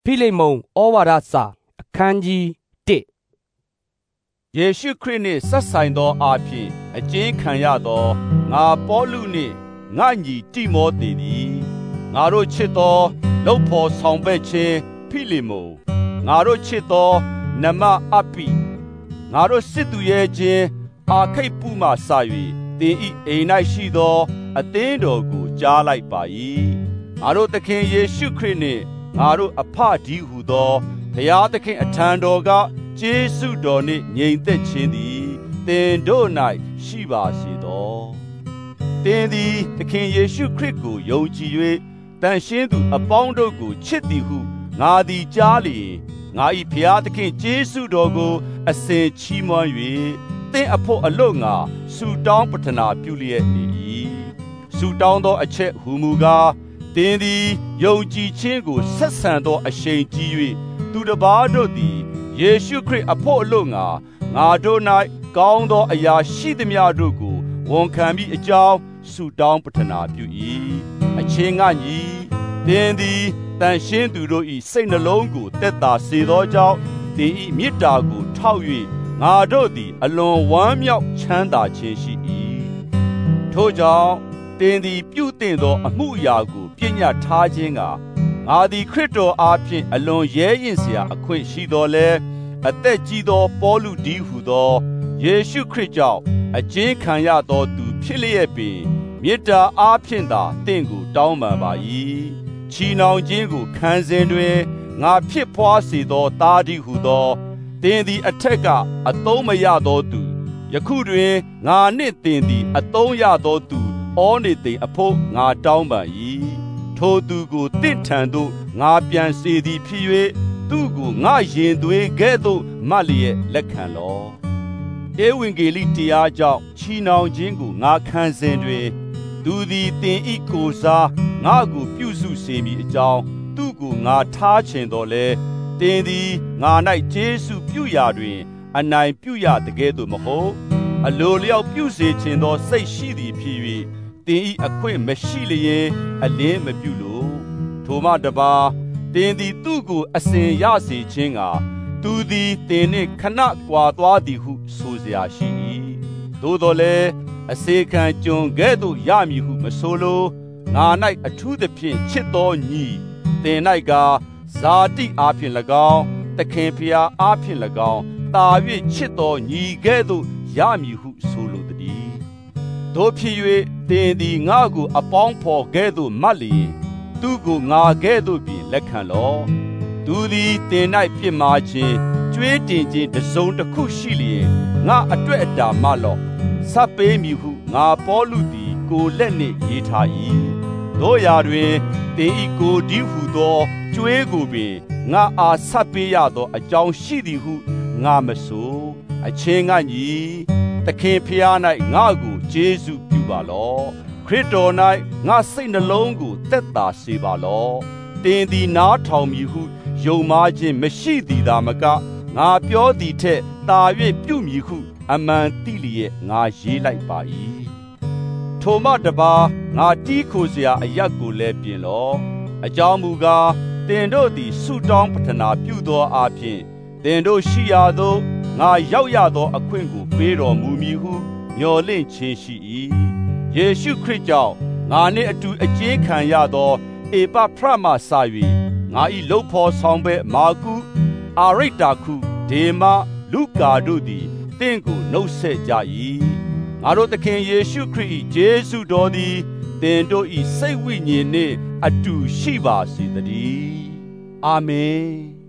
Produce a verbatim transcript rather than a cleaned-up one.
ဖိလိမ္မုန်ဩဝါဒစာအခန်းကြီးတစ်ယေရှုခရစ်နှင့်ဆက်ဆိုင်သောအားဖြင့်အကျဉ်းခံရသောငါပေါလုနှင့်ငါညီတိမောသေသည်ငါတို့ချစ်သောလုပ်ဖော်ဆောင်ဘက်ခြင်းဖိလိမ္မုန်ငါတို့ချစ်သောနမအပိငါတို့စစ်သူရဲ့ချင်းအာခိတ်ပုမှစ၍သင်ဤအိမ်၌ရှိသောအသင်းတော်ကိုကြားလိုက်ပါ၏ငါတို့သခင်ယေရှုခရစ်နှင့်ငါတို့အဖဒီဟုသောဘုရားသခင်အထံတော်ကကျေးဇူးတော်နှင့်ငြိမ်သက်ခြင်းသည်သင်တို့၌ရှိပါစေသောသင်သည်သခင်ယေရှုခရစ်ကိုယုံကြည်၍တန်ရှင်းသူအပေါင်းတို့ကိုချစ်သည်ဟုငါသည်ကြားလျင်ငါ၏ဘုရားသခင်ကျေးဇူးတော်ကိုအစဉ်ချီးမွမ်း၍သင်အဖို့အလို့ငါဆုတောင်းပတနာပြုလျက်နေ၏ဆုတောင်းသောအချက်ဟူမူကားသင်သည်ယုံကြည်ခြင်းကိုဆက်ဆံသောအရှိန်ကြီး၍သူတစ်ပါးတို့သည်ယေရှုခရစ်အဖို့အလို့ငါငါတို့၌ကောင်းသောအရာရှိသမျှတို့ကိုဝန်ခံမိအကြောင်းဆုတောင်းပတနာပြု၏အချင်းငါညီသင်သည်တန်ရှင်းသူတို့၏စိတ်နှလုံးကိုတက်တာစေသောကြောင့်သင်၏မေတ္တာကိုထောက်၍ငါတို့သည်အလွန်ဝမ်းမြောက်ချမ်းသာခြင်းရှိ၏ထို့ကြောင့်သင်သည်ပြုသင့်သောအမှုအရာကိုပညာထားခြင်းကငါသည်ခရစ်တော်အားဖြင့်အလွန်ရဲရင့်စရာအခွင့်ရှိတော်လဲအသက်ကြီးသောပေါလုဒီဟုသောယေရှုခရစ်ကြောင့်အကျဉ်းခံရသောသူဖြစ်လျက်ပင်မေတ္တာအားဖြင့်သာသင်ကိုတောင်းပန်ပါ၏ချီနှောင်ခြင်းကိုခံစဉ်တွင်ငါဖြစ်ဖွားစေသောသားဒီဟုသောသင်သည်အထက်ကအသုံးမရသောသူယခုတွင်ငါနှင့်သင်သည်အသုံးရသောသူဩနေသိအဖို့ငါတောင်းပန်၏ထိုသူကိုတင့်ထံသို့ငါပြန်စေသည်ဖြစ်၍သူကိုငါရင်သွေးကဲ့သို့မတ်လျက်လက်ခံလောဧဝံဂေလိတရားကြောင့်ချီနှောင်ခြင်းကိုငါခံစဉ်တွင်သူသည်သင်ဤကိုယ်စားငါကိုပြုစုစေမည်အကြောင်းသူကိုငါထားချင်တော်လဲသင်သည်ငါ၌ကျေးဇူးပြုရာတွင်အနိုင်ပြုရတကယ်သို့မဟုတ်အလိုလျောက်ပြုစေခြင်းသောစိတ်ရှိသည်ဖြစ်၍သင်ဤအခွင့်မရှိလျင်အလင်းမပြုလို့ထိုမှတပါသင်သည်သူ့ကိုအစဉ်ရစေခြင်းကသူသည်သင်နှင့်ခဏကွာသွားသည်ဟုဆိုเสียရှိ၏သို့တော်လည်းအစေခံကျွန်ကဲ့သို့ရမည်ဟုမဆိုလိုငါ၌အထူးသဖြင့်ချစ်သောညီသင်၌ကဇာတိအားဖြင့်၎င်းသခင်ဖျားအားဖြင့်၎င်းတာ၍ချစ်သောညီကဲ့သို့ရမည်ဟုဆိုလိုသည်တို့ဖြစ်၍သင်သည်ငါကိုအပေါင်းဖော်ကဲ့သို့မတ်လျင်သူကိုငါကဲ့သို့ပြင်လက်ခံလောသူသည်သင်၌ပြစ်မှားခြင်းကြွေးတင်ခြင်းတစုံတစ်ခုရှိလျင်ငါအတွက်အတာမလော့ဆပ်ပေးမည်ဟုငါပေါလုသည်ကိုလက်နှင့်ရေးထား၏တို့ရာတွင်သင်ဤကိုဒီဟုသောကြွေးကိုပင်ငါအားဆပ်ပေးရသောအကြောင်းရှိသည်ဟုငါမဆိုအချင်းငါညီသခင်ဖျား၌ငါကိုကျေးဇူးပြုပါလော့ခရစ်တော်၌ငါစိတ်နှလုံးကိုသက်သာစေပါလော့သင်သည်နားထောင်မည်ဟုယုံမှားခြင်းမရှိသည်သာမကငါပြောသည်ထက်သာ၍ပြုမည်ဟုအမှန်သိလျက်ငါရေးလိုက်ပါ၏ထိုမှတပါငါတီးခိုเสียအရက်ကိုလည်းပြင်လော့အကြောင်းမူကားသင်တို့သည်ဆုတောင်းပတနာပြုသောအားဖြင့်သင်တို့ရှိရာသို့ငါရောက်ရသောအခွင့်ကိုပေးတော်မူမည်ဟုမျှော်လင့်ခြင်းရှိ၏ယေရှုခရစ်ကြောင့်ငါနှင့်အတူအကျဉ်းခံရသောဧပဖရမစ၍ငါ၏လုပ်ဖော်ဆောင်ဘက်မာကုအာရိတ္တာခုဒေမလုကာတို့သည်သင်ကိုနှုတ်ဆက်ကြ၏ငါတို့သခင်ယေရှုခရစ်၏ကျေးဇူးတော်သည်သင်တို့၏စိတ်ဝိညာဉ်နှင့်အတူရှိပါစေတည်းအာမင်